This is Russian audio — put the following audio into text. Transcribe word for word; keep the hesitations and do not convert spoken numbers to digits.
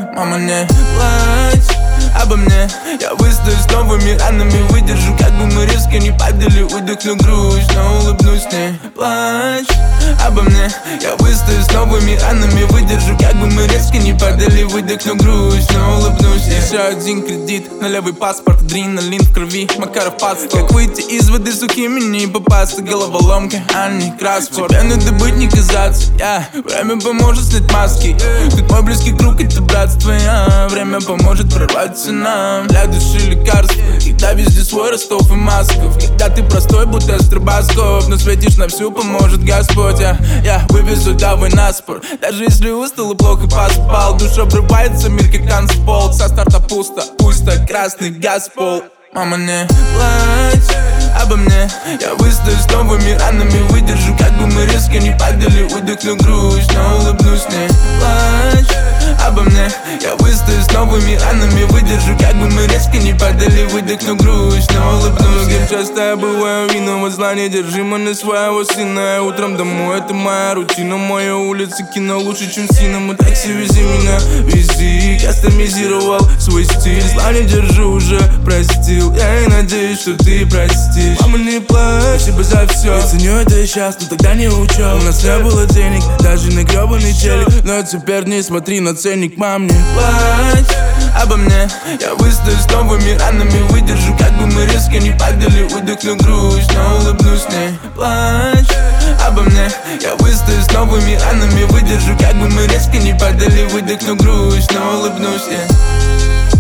Мама, не плачь обо мне. Я выстою с новыми ранами, выдержу, как бы мы резко не падали. Выдохну грусть, но улыбнусь, не плачь обо мне. Я выстою с новыми ранами, выдержу, как бы мы резко не падали. Выдохну грусть, но улыбнусь, не. Еще один кредит на левый паспорт, адреналин в крови, Макаров подстол. Как выйти из воды сухими, не попасться, головоломка, а не Красфорд. Тебе надо быть, не казаться, yeah. Время поможет снять маски. Тут мой близкий круг, это братство, yeah. Время поможет прорваться нам для души лекарства. Когда везде свой Ростов и Москов. Когда ты простой, будто Стробоскоп, но светишь на всю, поможет Господь. Я, я вывезу давай на спор. Даже если устал и плохо поспал, душа обрывается, мир как танцпол. Со старта пусто, пусто, красный газпол. Мама, не плачь обо мне. Я выстою с новыми ранами, выдержу, как бы мы резко не падали. Выдохну грусть, но улыбнусь, не плачь обо мне. Я выстою с новыми ранами, выдержу, как бы мы резко не падали. Выдохну грусть, но улыбнусь. Где часто я бываю виноват, зла недержима на своего сына. Я утром домой, это моя рутина. Моя улица, кино лучше, чем синема. Такси, вези меня, вези. Кастомизировал свой стиль, зла не держу уже, простил. Я и надеюсь, что ты простишь. Мама, не плачь, спасибо за все. Я ценю это сейчас, но тогда не учел. У нас не было денег, даже на гребаный челик. Но теперь не смотри на ценник, мам, не плачь обо мне. Я выстою с новыми ранами, выдержу, как бы мы резко не падали. Выдохну грусть, но улыбнусь, не плачь обо мне. Я выстою с новыми ранами, выдержу, как бы мы резко не падали. Выдохну грусть, но улыбнусь, yeah.